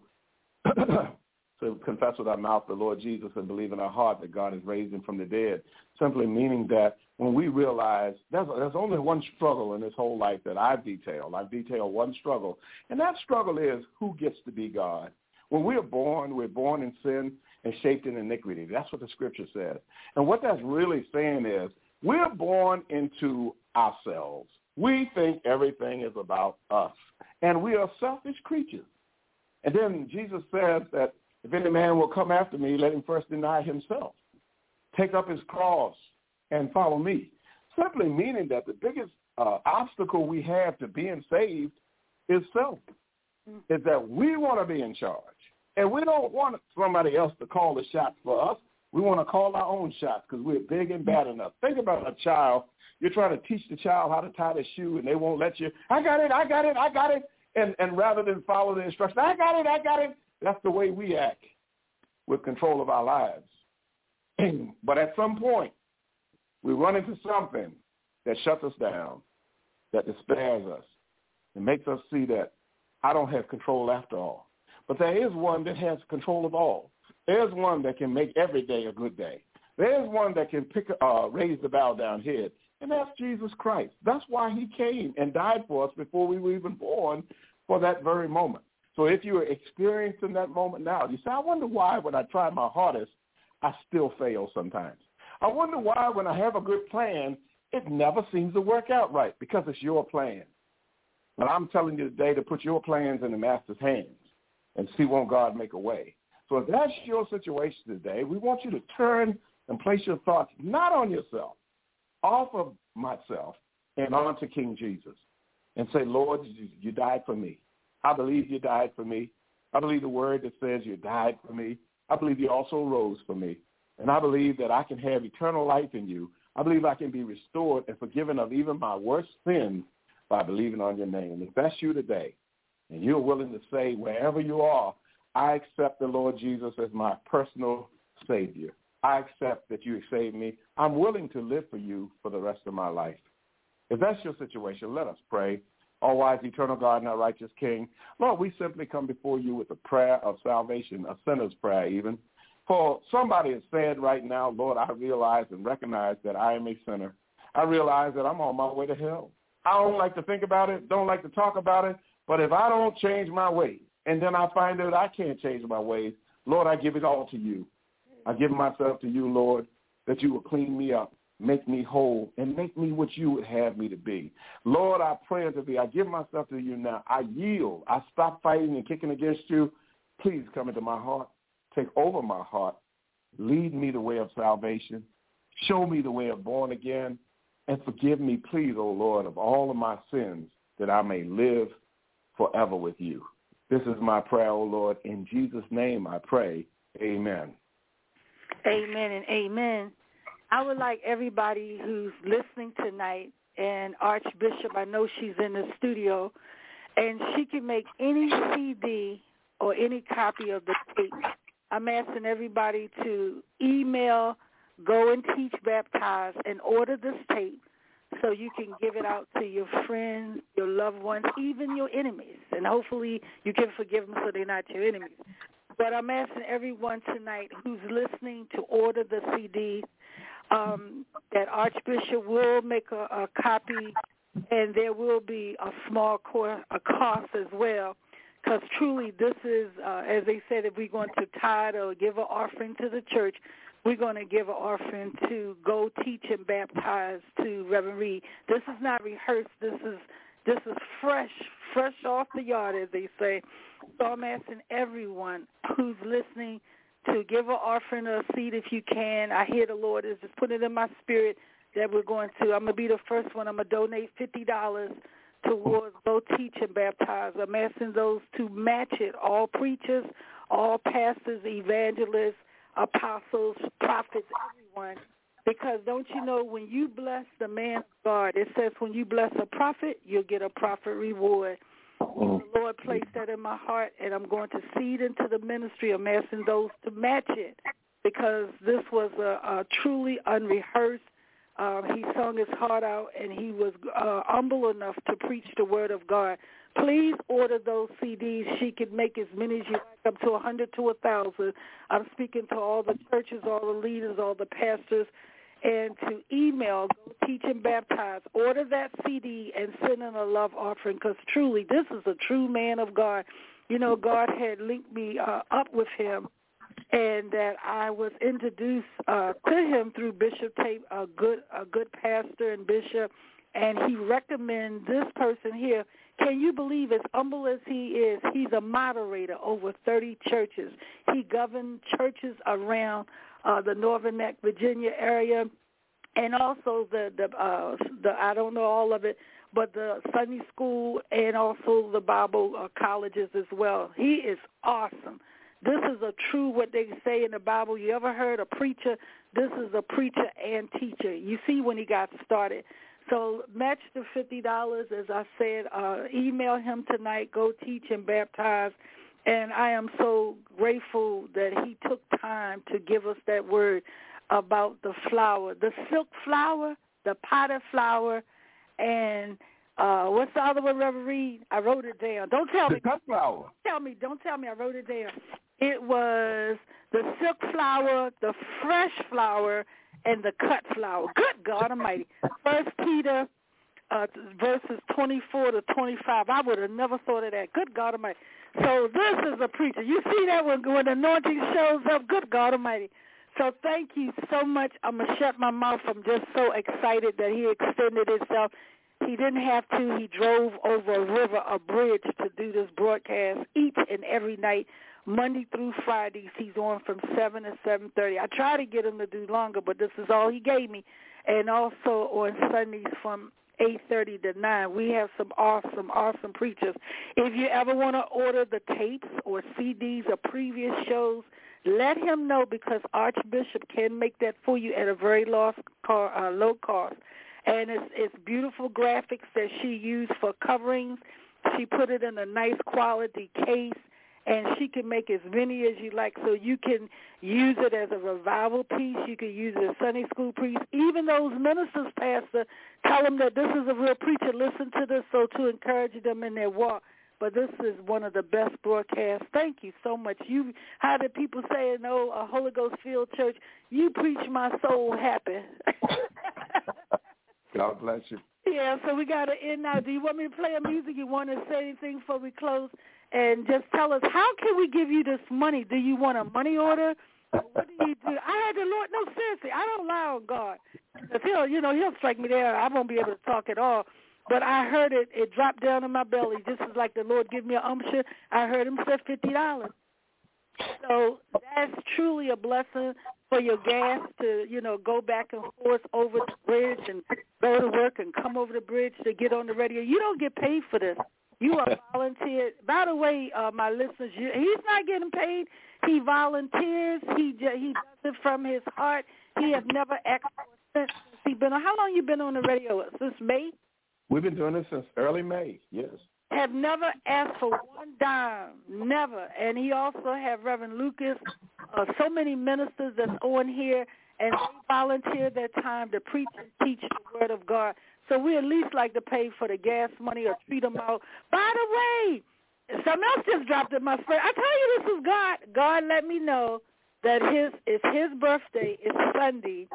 to confess with our mouth the Lord Jesus and believe in our heart that God has raised him from the dead, simply meaning that when we realize there's only one struggle in this whole life that I've detailed one struggle, and that struggle is who gets to be God. When we're born in sin and shaped in iniquity. That's what the scripture says. And what that's really saying is we're born into ourselves. We think everything is about us, and we are selfish creatures. And then Jesus says that if any man will come after me, let him first deny himself, take up his cross, and follow me. Simply meaning that the biggest obstacle we have to being saved is self, is that we want to be in charge. And we don't want somebody else to call the shots for us. We want to call our own shots because we're big and bad enough. Think about a child. You're trying to teach the child how to tie their shoe, and they won't let you. I got it. And rather than follow the instructions, I got it. That's the way we act with control of our lives. But at some point, we run into something that shuts us down, that despairs us, and makes us see that I don't have control after all. But there is one that has control of all. There's one that can make every day a good day. There's one that can raise the bowed down head, and that's Jesus Christ. That's why he came and died for us before we were even born, for that very moment. So if you are experiencing that moment now, you say, I wonder why when I try my hardest, I still fail sometimes. I wonder why when I have a good plan, it never seems to work out right, because it's your plan. But I'm telling you today to put your plans in the master's hands and see won't God make a way. So if that's your situation today, we want you to turn and place your thoughts not on yourself, off of myself, and onto King Jesus. And say, Lord, you died for me. I believe you died for me. I believe the word that says you died for me. I believe you also rose for me. And I believe that I can have eternal life in you. I believe I can be restored and forgiven of even my worst sins by believing on your name. If that's you today, and you're willing to say, wherever you are, I accept the Lord Jesus as my personal Savior. I accept that you saved me. I'm willing to live for you for the rest of my life. If that's your situation, let us pray. All wise, eternal God, and our righteous King, Lord, we simply come before you with a prayer of salvation, a sinner's prayer even. For somebody is saying right now, Lord, I realize and recognize that I am a sinner. I realize that I'm on my way to hell. I don't like to think about it, don't like to talk about it, but if I don't change my ways, and then I find out I can't change my ways, Lord, I give it all to you. I give myself to you, Lord, that you will clean me up, make me whole, and make me what you would have me to be. Lord, I pray unto thee. I give myself to you now. I yield. I stop fighting and kicking against you. Please come into my heart. Take over my heart. Lead me the way of salvation. Show me the way of born again. And forgive me, please, O Lord, of all of my sins, that I may live forever with you. This is my prayer, O Lord. In Jesus' name I pray. Amen. Amen and amen. I would like everybody who's listening tonight, and Archbishop, I know she's in the studio, and she can make any CD or any copy of the tape. I'm asking everybody to email Go and Teach Baptize and order this tape so you can give it out to your friends, your loved ones, even your enemies. And hopefully you can forgive them so they're not your enemies. But I'm asking everyone tonight who's listening to order the CD. That Archbishop will make a copy, and there will be a small cost as well, because truly this is, as they said, if we're going to tithe or give an offering to the church, we're going to give an offering to Go Teach and Baptize to Reverend Reed. This is not rehearsed. This is fresh off the yard, as they say. So I'm asking everyone who's listening to give an offering or a seed if you can. I hear the Lord is just putting it in my spirit that I'm going to be the first one. I'm going to donate $50 towards Go Teach and Baptize. I'm asking those to match it, all preachers, all pastors, evangelists, apostles, prophets, everyone. Because don't you know, when you bless the man of God, it says when you bless a prophet, you'll get a prophet reward. The Lord placed that in my heart, and I'm going to seed into the ministry. I'm asking those to match it because this was a truly unrehearsed. He sung his heart out, and he was humble enough to preach the word of God. Please order those CDs. She could make as many as you like, up to 100 to 1,000. I'm speaking to all the churches, all the leaders, all the pastors, and to email Go Teach and Baptize. Order that CD and send in a love offering, because truly this is a true man of God. You know, God had linked me up with him, and that I was introduced to him through Bishop Tate, a good pastor and bishop, and he recommended this person here. Can you believe, as humble as he is, he's a moderator over 30 churches. He governed churches around the Northern Neck, Virginia area, and also the I don't know all of it, but the Sunday school and also the Bible colleges as well. He is awesome. This is a true, what they say in the Bible. You ever heard a preacher? This is a preacher and teacher. You see when he got started. So match the $50, as I said. Email him tonight, Go Teach and Baptize. And I am so grateful that he took time to give us that word about the flower, the silk flower, the potted flower, and what's the other one, Reverend Reed? I wrote it down. Don't tell me. The cut flower. Don't tell me. I wrote it down. It was the silk flower, the fresh flower, and the cut flower. Good God Almighty. 1 Peter verses 24 to 25. I would have never thought of that. Good God Almighty. So this is a preacher. You see that when anointing shows up? Good God Almighty. So thank you so much. I'm going to shut my mouth. I'm just so excited that he extended himself. He didn't have to. He drove over a river, a bridge, to do this broadcast each and every night. Monday through Fridays, he's on from 7 to 7:30. I try to get him to do longer, but this is all he gave me. And also on Sundays from 8:30 to 9. We have some awesome preachers. If you ever want to order the tapes or CDs of previous shows, let him know, because Archbishop can make that for you at a very low cost. And it's beautiful graphics that she used for coverings. She put it in a nice quality case, and she can make as many as you like, so you can use it as a revival piece. You can use it as Sunday school piece. Even those ministers, Pastor, tell them that this is a real preacher. Listen to this, so to encourage them in their walk. But this is one of the best broadcasts. Thank you so much. How did people say, no, a Holy Ghost filled church? You preach my soul happy. God bless you. Yeah, so we got to end now. Do you want me to play a music? You want to say anything before we close? And just tell us, how can we give you this money? Do you want a money order? What do you do? I had the Lord. No, seriously, I don't lie on God. If he'll strike me there. I won't be able to talk at all. But I heard it dropped down in my belly. Just as like the Lord give me an umption, I heard him say $50. So that's truly a blessing for your gas to, go back and forth over the bridge and go to work and come over the bridge to get on the radio. You don't get paid for this. You are volunteered. By the way, my listeners, he's not getting paid. He volunteers. He does it from his heart. He has never asked for a cent since he's been on. How long you been on the radio? Since May? We've been doing this since early May, yes. Have never asked for one dime, never. And he also have Reverend Lucas, so many ministers that's on here, and they volunteer their time to preach and teach the Word of God. So we at least like to pay for the gas money or treat them out. By the way, something else just dropped in my spirit. I tell you, this is God. God let me know that it's his birthday. It's Sunday,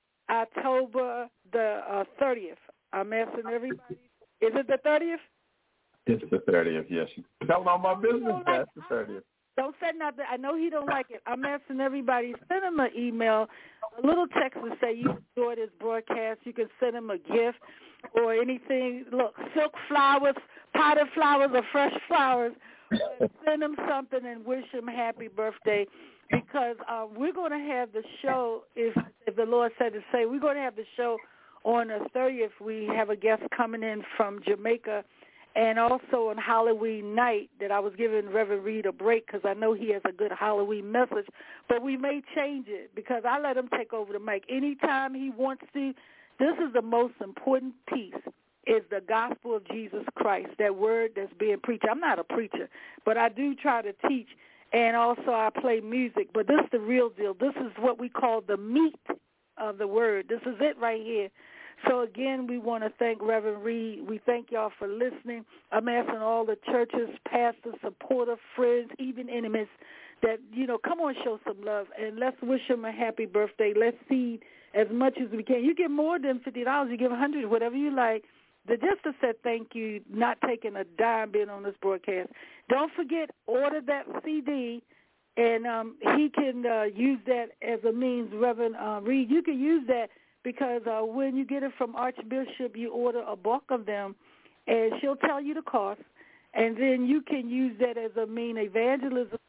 October the 30th. I'm asking everybody, is it the 30th? It's the 30th, yes. Telling all my business, that's the 30th. Don't say nothing. I know he don't like it. I'm asking everybody, send him an email, a little text to say you enjoyed his broadcast. You can send him a gift or anything. Look, silk flowers, potted flowers, or fresh flowers. Send him something and wish him happy birthday, because we're going to have the show, if the Lord said to say, we're going to have the show on the 30th. We have a guest coming in from Jamaica. And also on Halloween night that I was giving Reverend Reed a break because I know he has a good Halloween message. But we may change it because I let him take over the mic anytime he wants to. This is the most important piece, is the gospel of Jesus Christ, that word that's being preached. I'm not a preacher, but I do try to teach, and also I play music. But this is the real deal. This is what we call the meat of the word. This is it right here. So, again, we want to thank Reverend Reed. We thank y'all for listening. I'm asking all the churches, pastors, supporters, friends, even enemies that, come on, show some love, and let's wish him a happy birthday. Let's seed as much as we can. You give more than $50. You give $100, whatever you like. Just to say thank you, not taking a dime being on this broadcast. Don't forget, order that CD, and he can use that as a means. Reverend Reed, you can use that. Because when you get it from Archbishop, you order a bulk of them, and she'll tell you the cost, and then you can use that as a mean evangelism.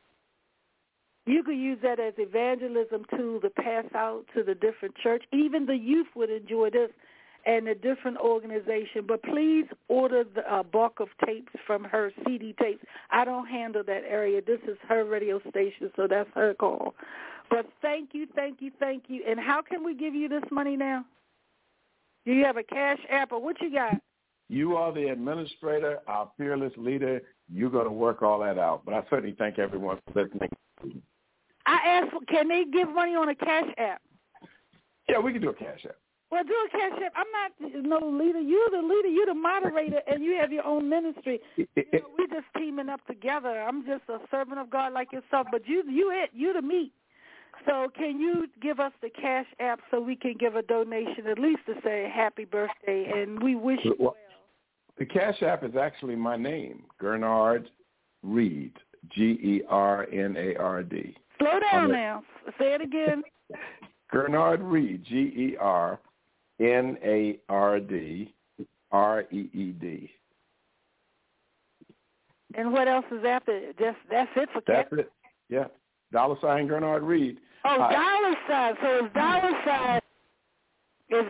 You could use that as evangelism tool to pass out to the different church. Even the youth would enjoy this, and the different organization. But please order the bulk of tapes from her, CD tapes. I don't handle that area. This is her radio station, so that's her call. But thank you. And how can we give you this money now? Do you have a Cash App or what you got? You are the administrator, our fearless leader. You're going to work all that out. But I certainly thank everyone for listening. I asked, can they give money on a Cash App? Yeah, we can do a Cash App. Well, do a Cash App. I'm not no leader. You're the leader. You're the moderator, and you have your own ministry. We're just teaming up together. I'm just a servant of God like yourself, but you're the meat. So can you give us the Cash App so we can give a donation, at least to say happy birthday, and we wish you well. The Cash App is actually my name, Gernard Reed, Gernard. Slow down now. Say it again. Gernard Reed, Gernard Reed. And what else is after? Just that's it for That's Kevin? it. Yeah. $ Gernard Reed. Oh, dollar sign. So it's dollar sign. Is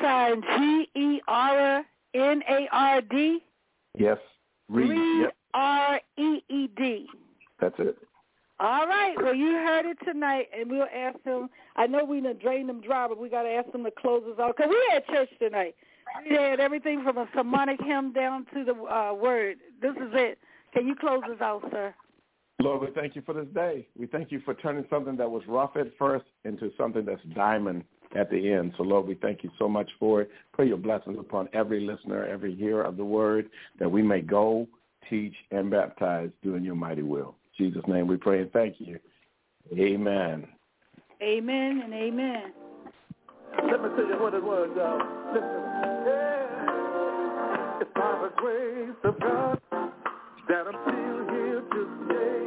$GERNARD? Yes. Reed. Yep. REED. That's it. All right. Well, you heard it tonight, and we'll ask them. I know we done drained them dry, but we got to ask them to close us out. Because we had church tonight. We had everything from a sermonic hymn down to the word. This is it. Can you close us out, sir? Lord, we thank you for this day. We thank you for turning something that was rough at first into something that's diamond at the end. So, Lord, we thank you so much for it. Pray your blessings upon every listener, every hearer of the word, that we may go, teach, and baptize doing your mighty will. In Jesus' name we pray and thank you. Amen. Amen and amen. Let me tell you what it was, y'all. Listen. Yeah. It's by the grace of God that I'm still here today.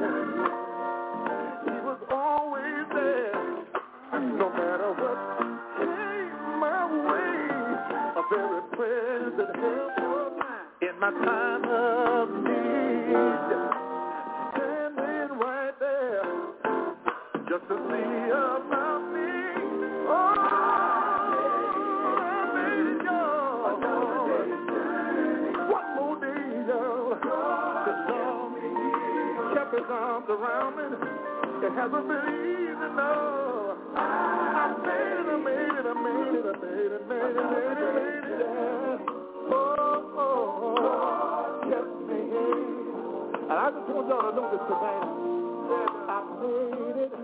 He was always there, no matter what came my way. A very present help in my time of need. Standing right there just to see about me. Oh, I made it yours. One more day, y'all. Kept his arms around me. It hasn't been easy, no. I made it, yeah. Oh, kept me. And I just want y'all to know this tonight. I made it.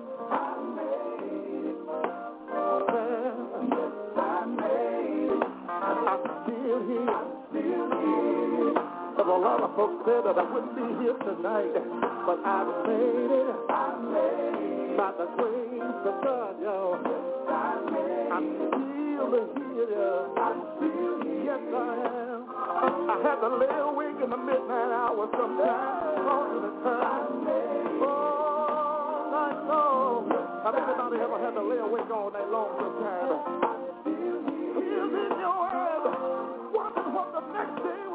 I'm still here. There's a lot of folks said that I wouldn't be here tonight, but I made it. By the grace of God, y'all. I'm still here. Yes, I am. I had to lay awake in the midnight hour sometimes. All the time. All night long. Have anybody ever had to lay awake all night long sometimes? Here's in your head. Wondering what the next day